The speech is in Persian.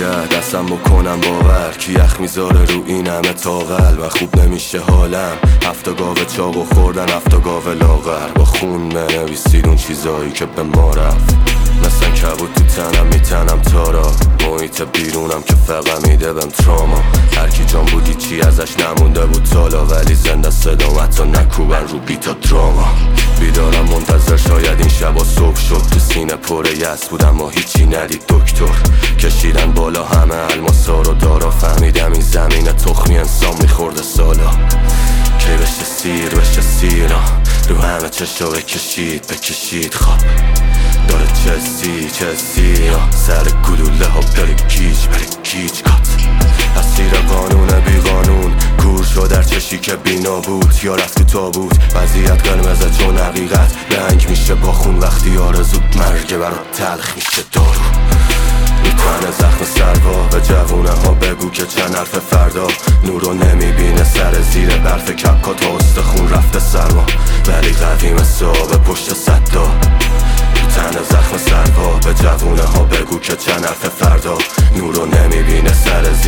نداره دستم بکنم باور کی یخ میذاره رو این همه تاول و خوب نمیشه حالم. 7 گاوه چاقو خوردن 7 گاوه لاغر با خون منویسید اون چیزایی که به ما رفت. مثلا کبود تو تنم میتنم تارا محیط بیرونم که فقط میده بهم تراما. هرکی جان بودی چی ازش نمونده بود تالا ولی زنده صدام حتی نکوبن رو بیتا دراما. بیدارم منتظر شاید این شبا صبح شد تو سینه پر یأس بودم اما هیچی ندید دکتر. کشیدن بالا همه الماسا رو دارا فهمیدم این زمین تخمی انسان میخورده سالا. کی بشه سیر بشه سیرا رو همه چشا بکشید خواب داره چسی سر گلوله ها بره گیج کات. اسیر قانون بی قانون کور شد در چشی که بینا بود یا رفت تو تابوت. وضعیت قرمزه چون حقیقت رنگ میشه با خون وقتی آرزود مرگ برا تلخ میشه دارو. میتنه زخم سروا به جوونه ها بگو که چند حرف فردا نورو نمیبینه سر زیر برف کپکا تا استخون رفته سرما ولی قوی مثل پشت صدا. میتنه زخم سروا به جوونه ها بگو که چند حرف فردا نورو نمیبینه سر